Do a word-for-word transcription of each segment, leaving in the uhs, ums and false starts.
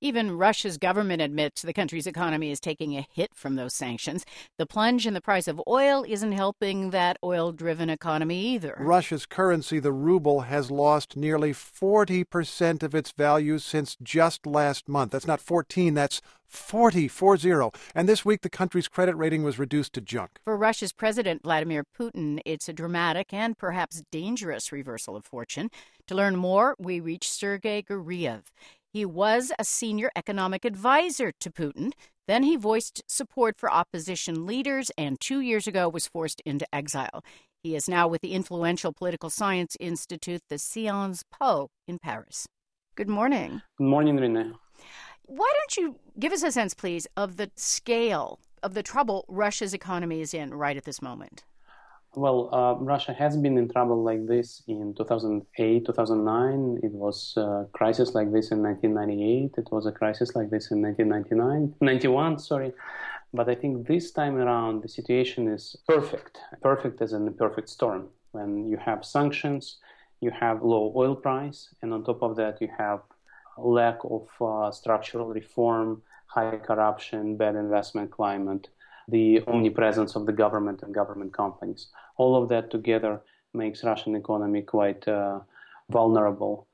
Even Russia's government admits the country's economy is taking a hit from those sanctions. The plunge in the price of oil isn't helping that oil-driven economy either. Russia's currency, the ruble, has lost nearly forty percent of its value since just last month. That's not fourteen, that's forty, four zero. And this week, the country's credit rating was reduced to junk. For Russia's President Vladimir Putin, it's a dramatic and perhaps dangerous reversal of fortune. To learn more, we reach Sergei Guriev. He was a senior economic advisor to Putin. Then he voiced support for opposition leaders and two years ago was forced into exile. He is now with the influential political science institute, the Sciences Po, in Paris. Good morning. Good morning, Renee. Why don't you give us a sense, please, of the scale of the trouble Russia's economy is in right at this moment? Well, uh, Russia has been in trouble like this in two thousand eight, two thousand nine. It was a crisis like this in nineteen ninety-eight. It was a crisis like this in nineteen ninety-nine, ninety-one, sorry. But I think this time around, the situation is perfect. Perfect as in a perfect storm. When you have sanctions, you have low oil price, and on top of that, you have lack of uh, structural reform, high corruption, bad investment climate, the omnipresence of the government and government companies. All of that together makes Russian economy quite uh, vulnerable.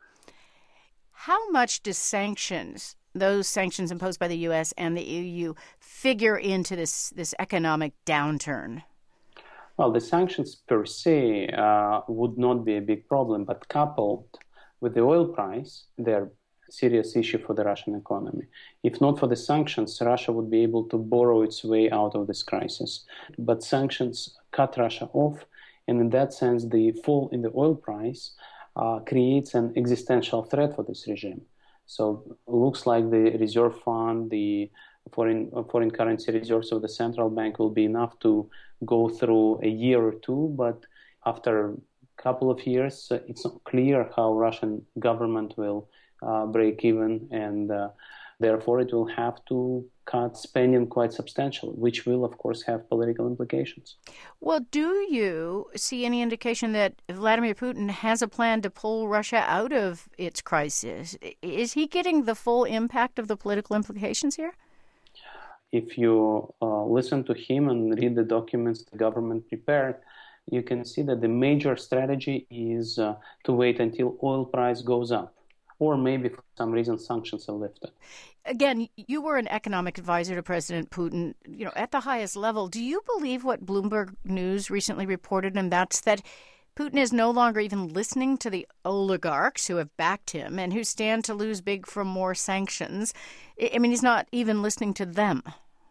How much do sanctions, those sanctions imposed by the U S and the E U, figure into this, this economic downturn? Well, the sanctions per se uh, would not be a big problem, but coupled with the oil price, they're serious issue for the Russian economy. If not for the sanctions, Russia would be able to borrow its way out of this crisis. But sanctions cut Russia off, and in that sense, the fall in the oil price uh, creates an existential threat for this regime. So it looks like the reserve fund, the foreign foreign currency reserves of the central bank will be enough to go through a year or two, but after a couple of years, uh, it's not clear how Russian government will Uh, break even, and uh, therefore it will have to cut spending quite substantially, which will, of course, have political implications. Well, do you see any indication that Vladimir Putin has a plan to pull Russia out of its crisis? Is he getting the full impact of the political implications here? If you uh, listen to him and read the documents the government prepared, you can see that the major strategy is uh, to wait until oil price goes up, or maybe for some reason sanctions are lifted. Again, you were an economic advisor to President Putin, you know, at the highest level. Do you believe what Bloomberg News recently reported, and that's that Putin is no longer even listening to the oligarchs who have backed him and who stand to lose big from more sanctions? I mean, he's not even listening to them.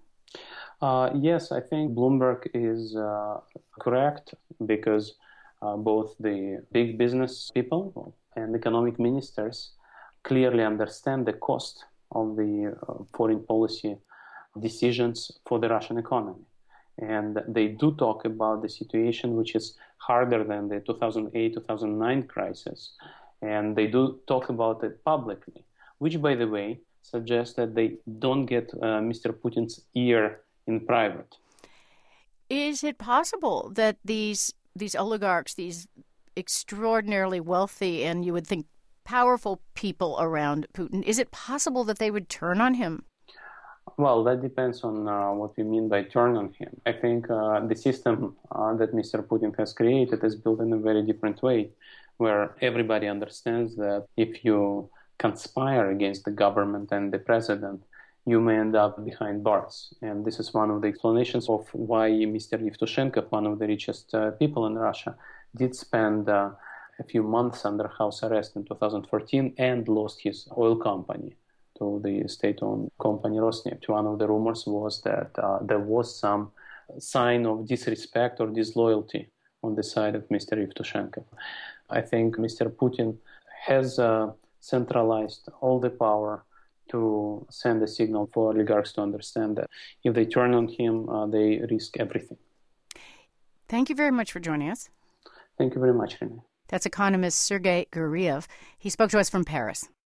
Uh, yes, I think Bloomberg is uh, correct because uh, both the big business people and economic ministers clearly understand the cost of the uh, foreign policy decisions for the Russian economy. And they do talk about the situation which is harder than the two thousand eight, two thousand nine crisis. And they do talk about it publicly, which, by the way, suggests that they don't get uh, Mister Putin's ear in private. Is it possible that these these oligarchs, these extraordinarily wealthy and you would think powerful people around Putin, is it possible that they would turn on him? Well, that depends on uh, what we mean by turn on him. I think uh, the system uh, that Mister Putin has created is built in a very different way, where everybody understands that if you conspire against the government and the president, you may end up behind bars. And this is one of the explanations of why Mister Yevtushenko, one of the richest uh, people in Russia, did spend uh, a few months under house arrest in two thousand fourteen and lost his oil company to the state-owned company Rosneft. One of the rumors was that uh, there was some sign of disrespect or disloyalty on the side of Mister Yevtushenko. I think Mister Putin has uh, centralized all the power to send a signal for oligarchs to understand that if they turn on him, uh, they risk everything. Thank you very much for joining us. Thank you very much, Renee. That's economist Sergei Guriev. He spoke to us from Paris.